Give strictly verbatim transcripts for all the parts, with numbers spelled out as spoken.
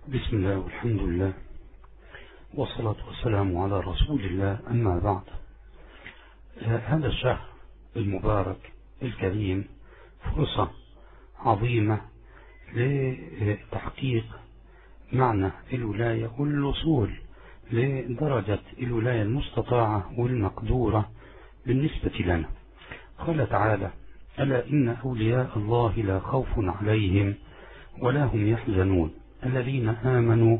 بسم الله والحمد لله والصلاة والسلام على رسول الله، أما بعد. هذا الشهر المبارك الكريم فرصة عظيمة لتحقيق معنى الولاية والوصول لدرجة الولاية المستطاعة والمقدورة بالنسبة لنا. قال تعالى: ألا إن أولياء الله لا خوف عليهم ولا هم يحزنون الذين آمنوا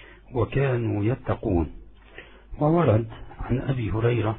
وكانوا يتقون. وورد عن أبي هريرة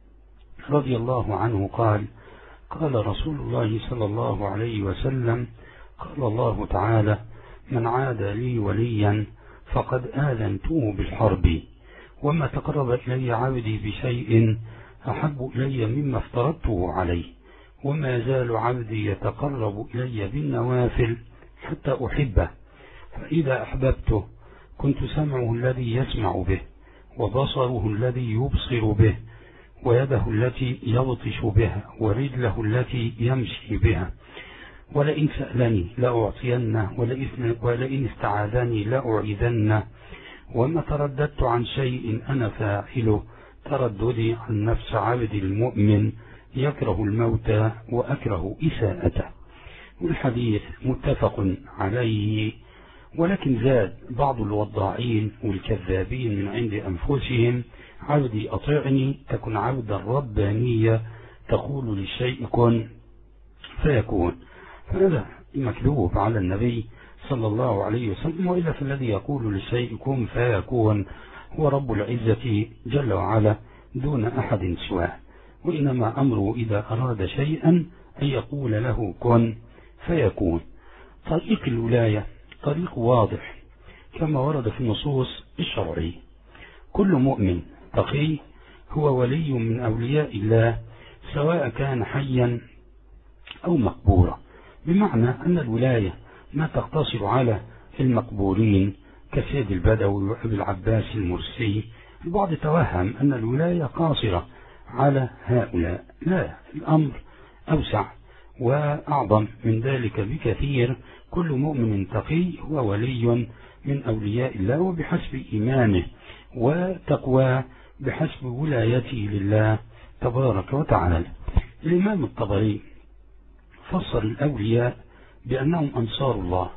رضي الله عنه قال: قال رسول الله صلى الله عليه وسلم: قال الله تعالى: من عاد لي وليا فقد آذنته بالحرب، وما تقرب إلي عبدي بشيء أحب إلي مما افترضته عليه، وما زال عبدي يتقرب إلي بالنوافل حتى أحبه، فإذا أحببته كنت سمعه الذي يسمع به، وبصره الذي يبصر به، ويده التي يبطش بها، ورجله التي يمشي بها. ولئن سألني لأعطينه، ولئن استعاذني لأعيذنه، وما ترددت عن شيء أنا فاعله ترددي عن نفس عبد المؤمن يكره الموت وأكره إساءته. والحديث متفق عليه، ولكن زاد بعض الوضاعين والكذابين من عند أنفسهم: عبدي أطيعني تكن عبدا ربانيا تقول للشيء كن فيكون. فهذا مكذوب على النبي صلى الله عليه وسلم، وإلا فالذي يقول للشيء كن فيكون هو رب العزة جل وعلا دون أحد سواه، وإنما أمره إذا أراد شيئا أن يقول له كن فيكون. طريق الولاية طريق واضح كما ورد في النصوص الشرعية: كل مؤمن تقي هو ولي من أولياء الله سواء كان حيا أو مقبورا، بمعنى أن الولاية ما تقتصر على المقبورين كسيد البدوي وأبي العباس المرسي. البعض توهم أن الولاية قاصرة على هؤلاء، لا، الأمر أوسع وأعظم من ذلك بكثير. كل مؤمن تقي هو ولي من أولياء الله، وبحسب إيمانه وتقوى بحسب ولايته لله تبارك وتعالى. الإمام الطبري فسر الأولياء بأنهم أنصار الله،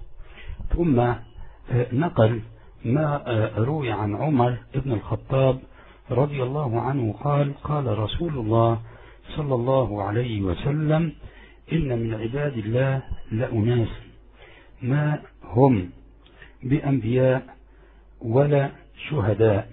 ثم نقل ما روي عن عمر بن الخطاب رضي الله عنه قال: قال رسول الله صلى الله عليه وسلم: إن من عباد الله لأناس ما هم بأنبياء ولا شهداء،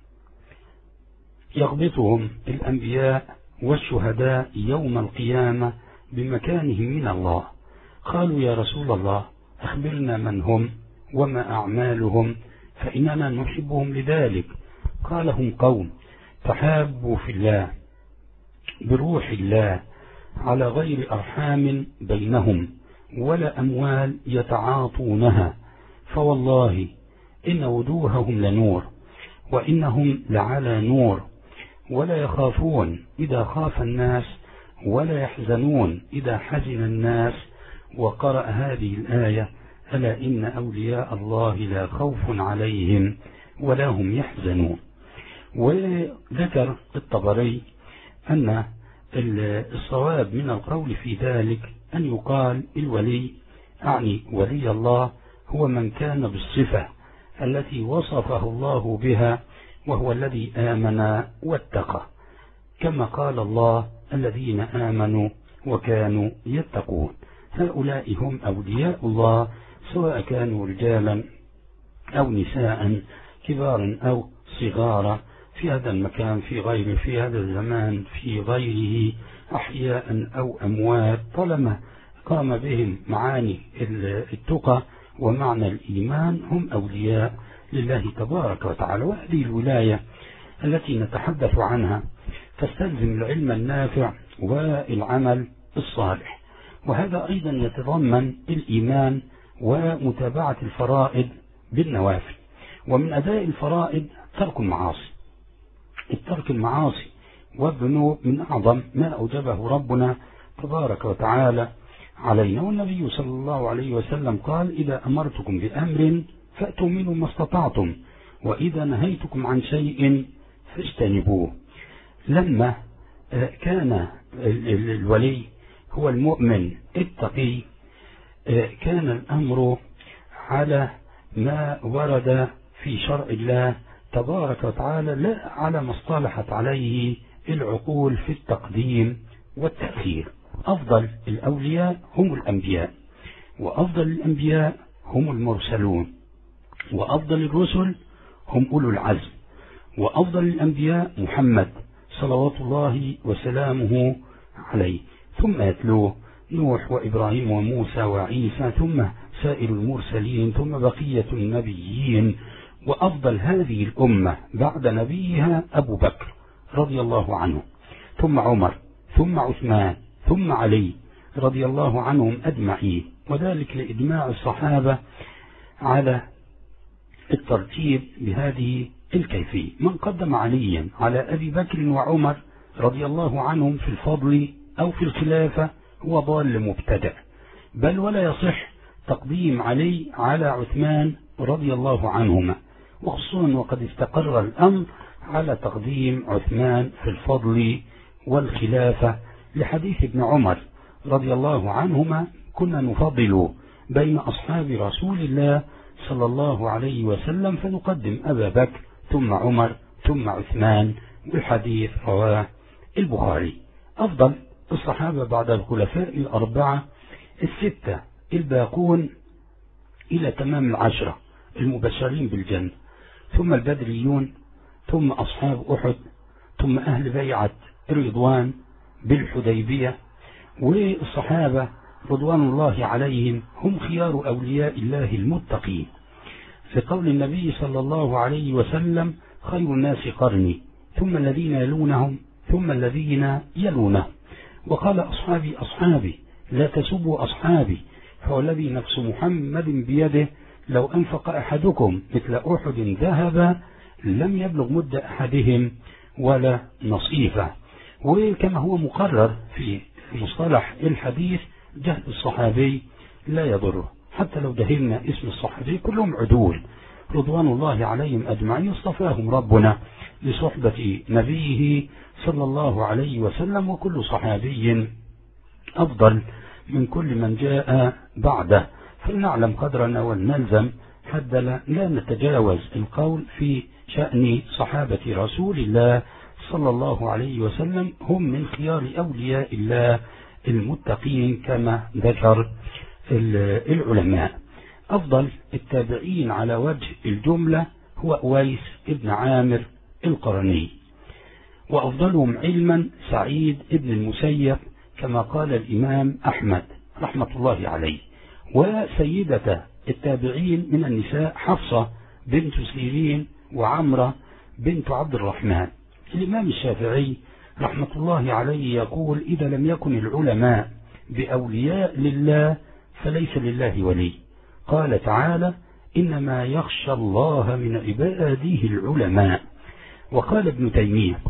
يغبطهم الأنبياء والشهداء يوم القيامة بمكانهم من الله. قالوا: يا رسول الله أخبرنا من هم وما أعمالهم فإننا نحبهم لذلك. قال: هم قوم تحابوا في الله بروح الله على غير أرحام بينهم ولا أموال يتعاطونها، فوالله إن وجوههم لنور وإنهم لعلى نور، ولا يخافون إذا خاف الناس ولا يحزنون إذا حزن الناس. وقرأ هذه الآية: ألا إن أولياء الله لا خوف عليهم ولا هم يحزنون. وذكر الطبري أن الصواب من القول في ذلك أن يقال الولي، أعني ولي الله، هو من كان بالصفة التي وصفه الله بها، وهو الذي آمن واتقى، كما قال الله: الذين آمنوا وكانوا يتقون. هؤلاء هم أولياء الله، سواء كانوا رجالا أو نساء، كبارا أو صغارا، في هذا المكان في غيره، في هذا الزمان في غيره، أحياء أو أموات، طالما قام بهم معاني التقى ومعنى الإيمان هم أولياء لله تبارك وتعالى. وهذه الولاية التي نتحدث عنها تستلزم العلم النافع والعمل الصالح، وهذا أيضا يتضمن الإيمان ومتابعة الفرائض بالنوافل. ومن أداء الفرائض ترك المعاصي. الترك المعاصي والذنوب من أعظم ما أوجبه ربنا تبارك وتعالى علينا. والنبي صلى الله عليه وسلم قال: إذا أمرتكم بأمر فأتوا منه ما استطعتم، وإذا نهيتكم عن شيء فاجتنبوه. لما كان الولي هو المؤمن التقي كان الأمر على ما ورد في شرع الله تبارك وتعالى، لا على ما اصطلحت عليه العقول في التقديم والتأخير. أفضل الأولياء هم الأنبياء، وأفضل الأنبياء هم المرسلون، وأفضل الرسل هم أولو العزم، وأفضل الأنبياء محمد صلوات الله وسلامه عليه، ثم يتلوه نوح وإبراهيم وموسى وعيسى، ثم سائر المرسلين، ثم بقية النبيين. وأفضل هذه الأمة بعد نبيها أبو بكر رضي الله عنه، ثم عمر، ثم عثمان، ثم علي رضي الله عنهم أجمعين، وذلك لإجماع الصحابة على الترتيب بهذه الكيفية. من قدم عليا على أبي بكر وعمر رضي الله عنهم في الفضل أو في الخلافة هو ضال مبتدع، بل ولا يصح تقديم علي على عثمان رضي الله عنهما، وخصوصا وقد استقر الأمر على تقديم عثمان في الفضل والخلافة لحديث ابن عمر رضي الله عنهما: كنا نفضل بين أصحاب رسول الله صلى الله عليه وسلم فنقدم أبا بكر ثم عمر ثم عثمان، والحديث رواه البخاري. أفضل الصحابة بعد الخلفاء الأربعة الستة الباقون إلى تمام العشرة المبشرين بالجنة، ثم البدريون، ثم أصحاب أحد، ثم أهل بيعة الرضوان بالحديبية. والصحابة رضوان الله عليهم هم خيار أولياء الله المتقين، في قول النبي صلى الله عليه وسلم: خير الناس قرني، ثم الذين يلونهم، ثم الذين يلونهم. وقال: أصحابي أصحابي لا تسبوا أصحابي، فوالذي نفس محمد بيده لو أنفق أحدكم مثل أحد ذهبا لم يبلغ مد أحدهم ولا نصيفه. وكما هو مقرر في مصطلح الحديث: جهل الصحابي لا يضره، حتى لو جهلنا اسم الصحابي كلهم عدول رضوان الله عليهم أجمعين، اصطفاهم ربنا لصحبة نبيه صلى الله عليه وسلم، وكل صحابي أفضل من كل من جاء بعده. فلنعلم قدرنا ولنلزم حتى لا نتجاوز القول في شأن صحابة رسول الله صلى الله عليه وسلم، هم من خيار أولياء الله المتقين كما ذكر العلماء. أفضل التابعين على وجه الجملة هو أويس ابن عامر القرني، وأفضلهم علما سعيد ابن المسيب كما قال الإمام أحمد رحمة الله عليه. وسيدة التابعين من النساء حفصة بنت سيرين وعمرة بنت عبد الرحمن. الإمام الشافعي رحمة الله عليه يقول: إذا لم يكن العلماء بأولياء لله فليس لله ولي. قال تعالى: إنما يخشى الله من عباده العلماء. وقال ابن تيمية: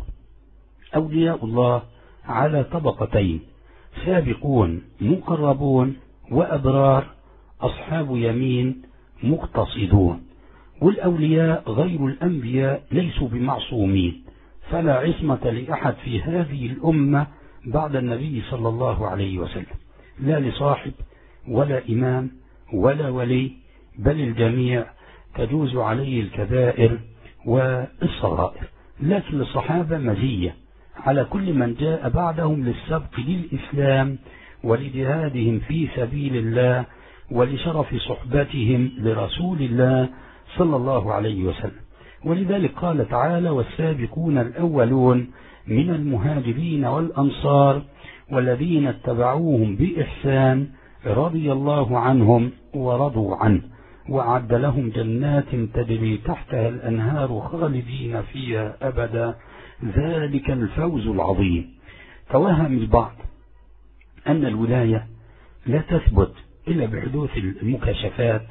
أولياء الله على طبقتين: سابقون مقربون، وأبرار أصحاب يمين مقتصدون. والأولياء غير الأنبياء ليسوا بمعصومين، فلا عصمة لأحد في هذه الأمة بعد النبي صلى الله عليه وسلم، لا لصاحب ولا إمام ولا ولي، بل الجميع تجوز عليه الكبائر والصغائر. لكن للصحابة مزية على كل من جاء بعدهم للسبق للإسلام ولجهادهم في سبيل الله ولشرف صحبتهم لرسول الله صلى الله عليه وسلم. ولذلك قال تعالى: والسابقون الأولون من المهاجرين والأنصار والذين اتبعوهم بإحسان رضي الله عنهم ورضوا عنه وأعد لهم جنات تجري تحتها الأنهار خالدين فيها أبدا ذلك الفوز العظيم. توهم البعض أن الولاية لا تثبت إلا بحدوث المكاشفات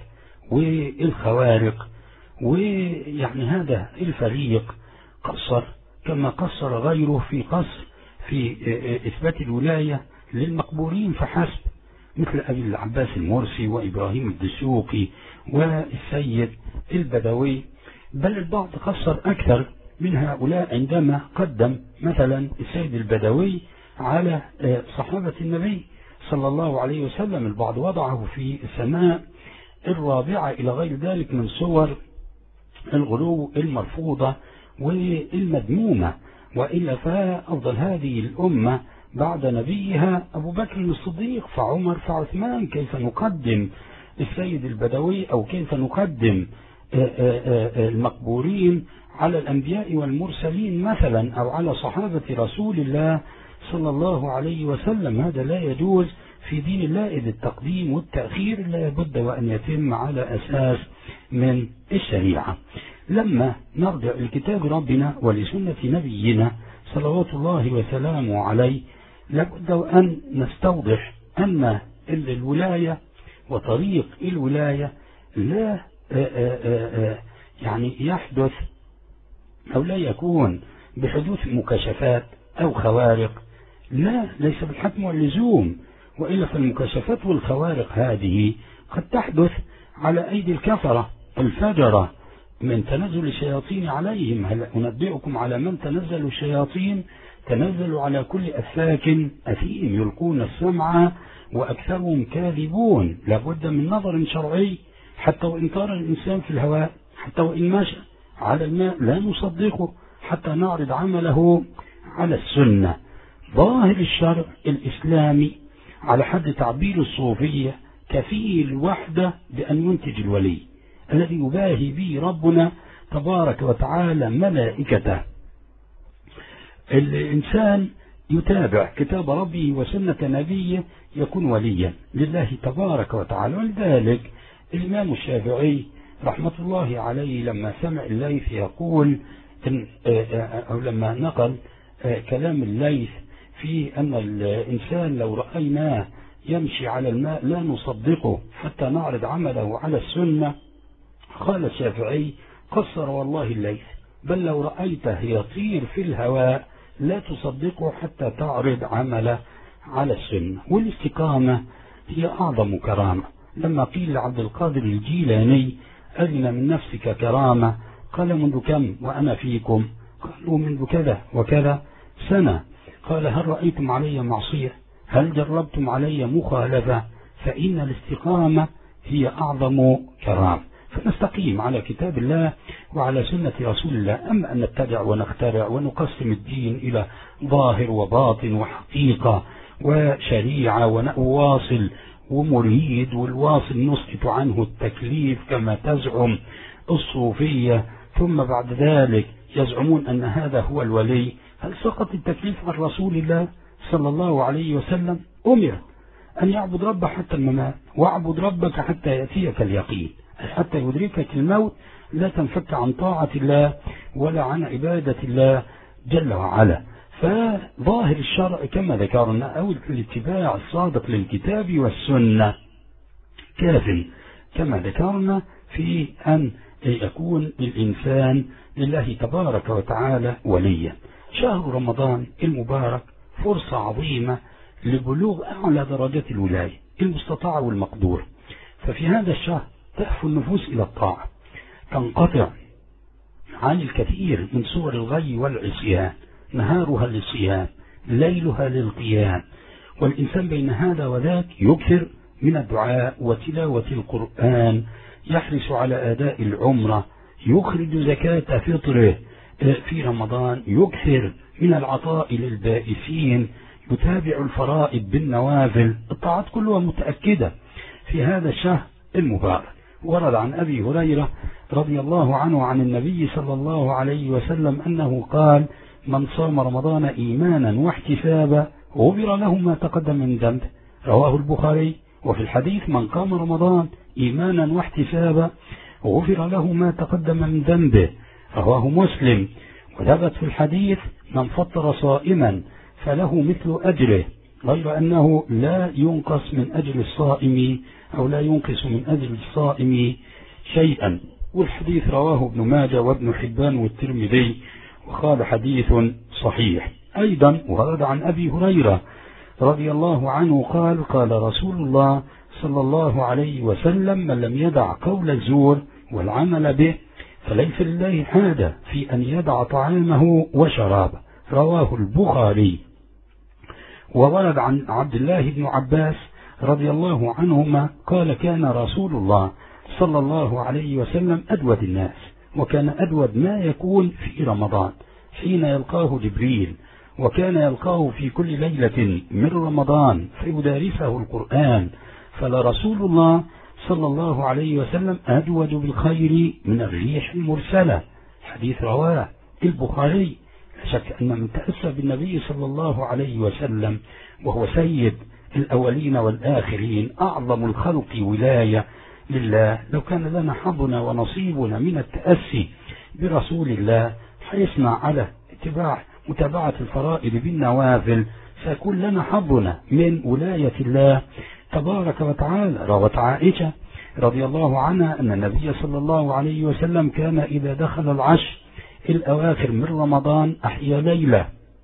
والخوارق، ويعني هذا الفريق قصر كما قصر غيره في قصر في إثبات الولاية للمقبورين فحسب، مثل أبي العباس المرسي وإبراهيم الدسوقي والسيد البدوي، بل البعض قصر أكثر من هؤلاء عندما قدم مثلا السيد البدوي على صحابة النبي صلى الله عليه وسلم. البعض وضعه في السماء الرابعة إلى غير ذلك من صور الغلو المرفوضة والمذمومة. وإلا فأفضل هذه الأمة بعد نبيها أبو بكر الصديق، فعمر، فعثمان. كيف نقدم السيد البدوي أو كيف نقدم المقبورين على الأنبياء والمرسلين مثلا، أو على صحابة رسول الله صلى الله عليه وسلم؟ هذا لا يجوز في دين الله، إذ التقديم والتأخير لا بد وأن يتم على أساس من الشريعة. لما نرجع لكتاب ربنا ولسنة نبينا صلوات الله وسلامه عليه، لابد أن نستوضح أن الولاية وطريق الولاية لا آآ آآ يعني يحدث أو لا يكون بحدوث مكاشفات أو خوارق، لا، ليس بالحتم واللزوم. وإلا فالمكاشفات والخوارق هذه قد تحدث على أيدي الكفرة الفجرة من تنزل الشياطين عليهم. هل أنبئكم على من تنزل الشياطين؟ تنزلوا على كل أفاك أثيم يلقون السمع وأكثرهم كاذبون. لابد من نظر شرعي، حتى وإن طار الإنسان في الهواء، حتى وإن مشى على الماء، لا نصدقه حتى نعرض عمله على السنة. ظاهر الشرع الإسلامي على حد تعبير الصوفية كفيل وحده بأن ينتج الولي الذي يباهي به ربنا تبارك وتعالى ملائكته. الإنسان يتابع كتاب ربه وسنة نبيه يكون وليا لله تبارك وتعالى. ولذلك الإمام الشافعي رحمة الله عليه لما سمع الليث يقول إن أو لما نقل كلام الليث في أن الإنسان لو رأيناه يمشي على الماء لا نصدقه حتى نعرض عمله على السنة، قال الشافعي: قصر والله الليث، بل لو رأيته يطير في الهواء لا تصدقه حتى تعرض عمله على السنة. والاستقامة هي أعظم كرامة. لما قيل لعبد القادر الجيلاني: أذن من نفسك كرامة، قال: منذ كم وأنا فيكم؟ قالوا: منذ كذا وكذا سنة. قال: هل رأيتم علي معصية؟ هل جربتم علي مخالفة؟ فإن الاستقامة هي أعظم كرامة. فنستقيم على كتاب الله وعلى سنة رسول الله. أما أن نتبع ونخترع ونقسم الدين إلى ظاهر وباطن وحقيقة وشريعة وواصل ومريد، والواصل نسقط عنه التكليف كما تزعم الصوفية، ثم بعد ذلك يزعمون أن هذا هو الولي. هل سقط التكليف عن رسول الله صلى الله عليه وسلم؟ أمر أن يعبد ربه حتى الممات، واعبد ربك حتى يأتيك اليقين، حتى يدركك الموت لا تنفك عن طاعة الله ولا عن عبادة الله جل وعلا. فظاهر الشرع كما ذكرنا أو الاتباع الصادق للكتاب والسنة كاف كما ذكرنا في أن يكون الإنسان لله تبارك وتعالى وليا. شهر رمضان المبارك فرصة عظيمة لبلوغ أعلى درجات الولاية المستطاعة والمقدور. ففي هذا الشهر تهفو النفوس إلى الطاعة، تنقطع عن الكثير من صور الغي والعصيان، نهارها للصيام، ليلها للقيام. والإنسان بين هذا وذاك يكثر من الدعاء وتلاوة القرآن، يحرص على أداء العمرة، يخرج زكاة فطره في رمضان، يكثر من العطاء للبائسين، يتابع الفرائض بالنوافل. الطاعات كلها متأكدة في هذا الشهر المبارك. ورد عن أبي هريرة رضي الله عنه عن النبي صلى الله عليه وسلم أنه قال: من صام رمضان إيمانا واحتسابا غفر له ما تقدم من ذنبه، رواه البخاري. وفي الحديث: من قام رمضان إيمانا واحتسابا غفر له ما تقدم من ذنبه، رواه مسلم. وثبت في الحديث: من فطر صائما فله مثل أجره، غير أنه لا ينقص من أجر الصائم أو لا ينقص من أجر الصائم شيئا. والحديث رواه ابن ماجه وابن حبان والترمذي وقال حديث صحيح. أيضا ورد عن أبي هريرة رضي الله عنه قال: قال رسول الله صلى الله عليه وسلم: من لم يدع قول الزور والعمل به، فليس لله حاجة في أن يدع طعامه وشرابه. رواه البخاري. وورد عن عبد الله بن عباس رضي الله عنهما قال كان رسول الله صلى الله عليه وسلم أدود الناس، وكان أدود ما يكون في رمضان حين يلقاه جبريل، وكان يلقاه في كل ليلة من رمضان فيدارسه القرآن، فلرسول الله صلى الله عليه وسلم أدود بالخير من الريح المرسلة. حديث رواه البخاري. لا شك أن من تأسى بالنبي صلى الله عليه وسلم وهو سيد الأولين والآخرين أعظم الخلق ولاية لله، لو كان لنا حظنا ونصيبنا من التأسي برسول الله حرصنا على اتباع متابعة الفرائض بالنوافل، سيكون لنا حظنا من ولاية الله تبارك وتعالى. روت عائشة رضي الله عنها أن النبي صلى الله عليه وسلم كان إذا دخل العشر الأواخر من رمضان أحيا ليلة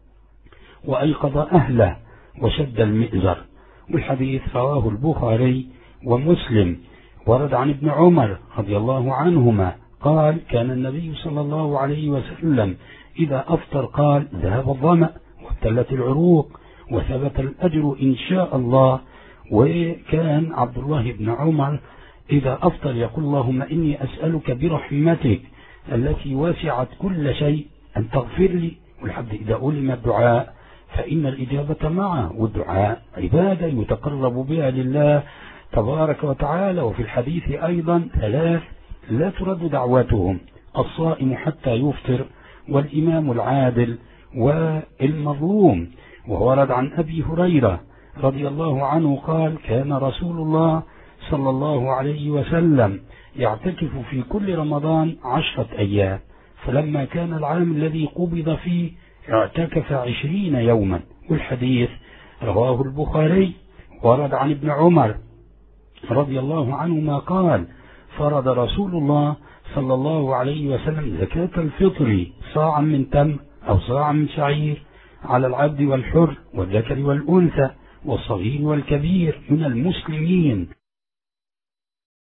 وأيقظ أهله وشد المئزر. والحديث رواه البخاري ومسلم. ورد عن ابن عمر رضي الله عنهما قال كان النبي صلى الله عليه وسلم إذا أفطر قال ذهب الظمأ وابتلت العروق وثبت الأجر إن شاء الله. وكان عبد الله بن عمر إذا أفطر يقول اللهم إني أسألك برحمتك التي وسعت كل شيء أن تغفر لي. والحد إذا ألم الدعاء فإن الإجابة معه، والدعاء عبادة يتقرب بها لله تبارك وتعالى. وفي الحديث أيضا ثلاث لا ترد دعواتهم: الصائم حتى يفطر، والإمام العادل، والمظلوم. وورد عن أبي هريرة رضي الله عنه قال كان رسول الله صلى الله عليه وسلم يعتكف في كل رمضان عشرة أيام، فلما كان العام الذي قبض فيه اعتكف عشرين يوما. والحديث رواه البخاري. ورد عن ابن عمر رضي الله عنهما قال فرض رسول الله صلى الله عليه وسلم زكاة الفطر صاعا من تمر أو صاعا من شعير على العبد والحر والذكر والأنثى والصغير والكبير من المسلمين.